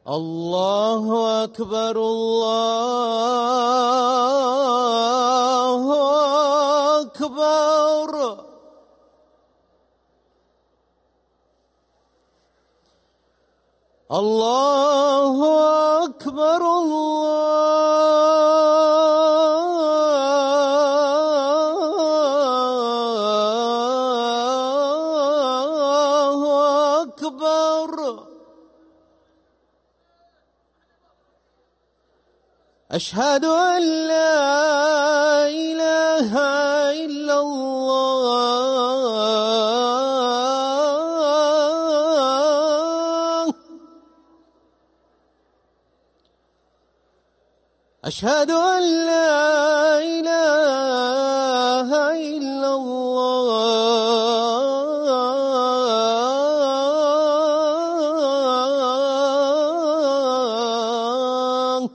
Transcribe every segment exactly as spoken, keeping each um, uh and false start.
الله أكبر الله أكبر. الله أكبر الله أكبر. أشهد أن لا إله إلا الله. أشهد أن لا إله إلا الله.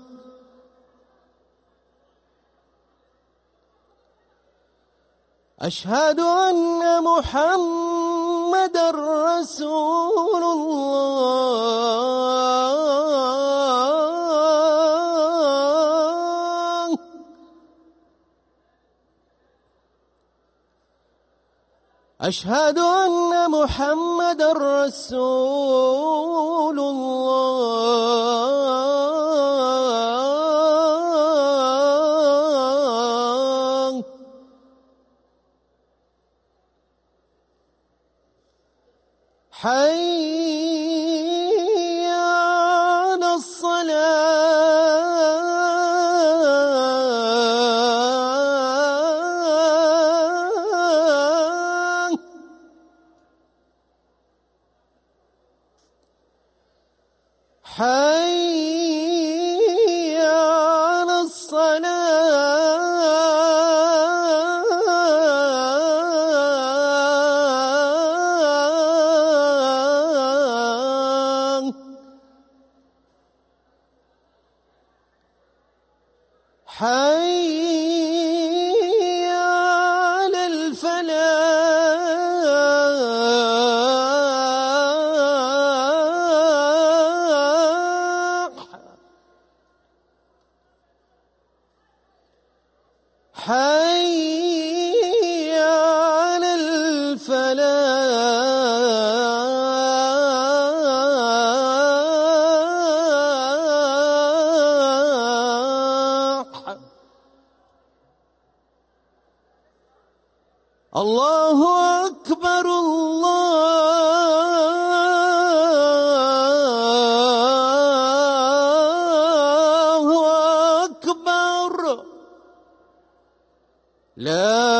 أشهد أن محمدًا رسول الله. أشهد أن محمدًا رسول الله. حي على الصلاة. حي على الصلاة. حي على الفلاح. حي على الفلاح. الله أكبر الله أكبر. لا